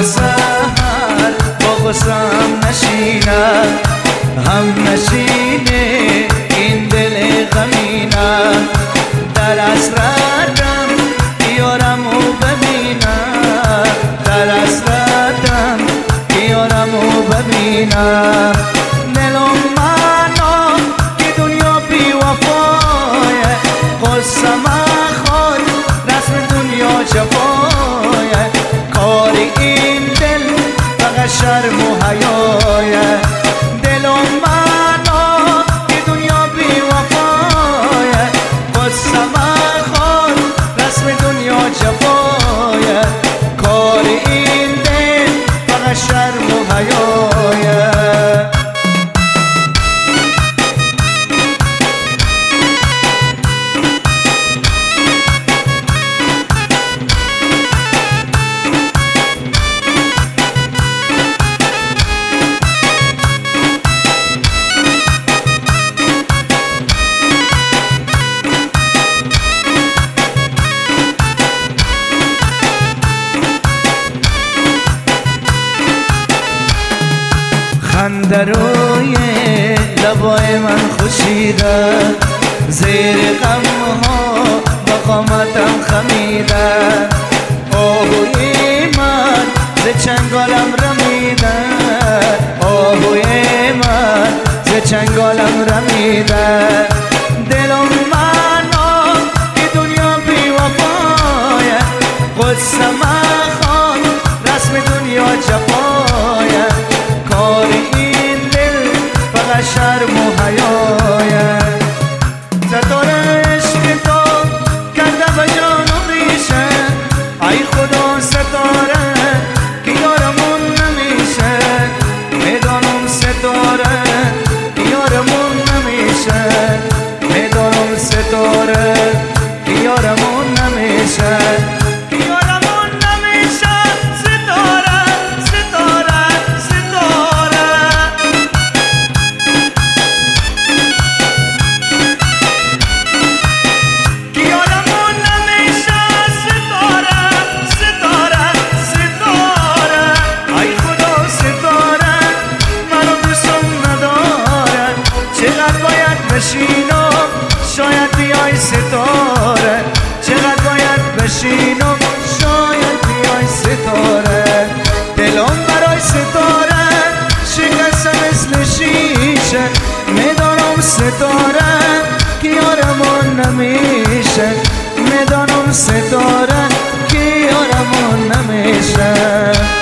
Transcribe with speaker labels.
Speaker 1: تا سحر با غصم نشینم، هم نشینه این دل غمینم. در حسرتم یارمو ببینم، در حسرتم یارمو ببینم. دلم منو که دنیا بی وفایه، غصم خود رسم دنیا جفایه. کار این دل فقط شرم و حیایه. دلم منو که دنیا بی وفایه، غصم خود رسم دنیا جفایه. کار این دل فقط شرم و حیایه. خنده روی لبای من خوشیده، زیر غم ها با قامتم خمیده. آهوی من ز چنگالم رمیده، آهوی من ز چنگالم رمیده. دلم منو که دنیا بی وفایه، غصم خود رسم دنیا جفایه. کار این دل فقط شرم و حیایه. ستاره عشق تو کرده به جان و ریشه، ای خدا ستاره که یارمون نمیشه. میدانم ستاره که یارمون نمیشه، میدانم ستاره که یارمون نمیشه. بشینم شاید بیای ستاره، چقدر باید بشینم شاید بیای ستاره. دلم برای ستاره شکسته مثل شیشه، میدانم ستاره که یارمون نمیشه، میدانم ستاره که یارمون نمیشه.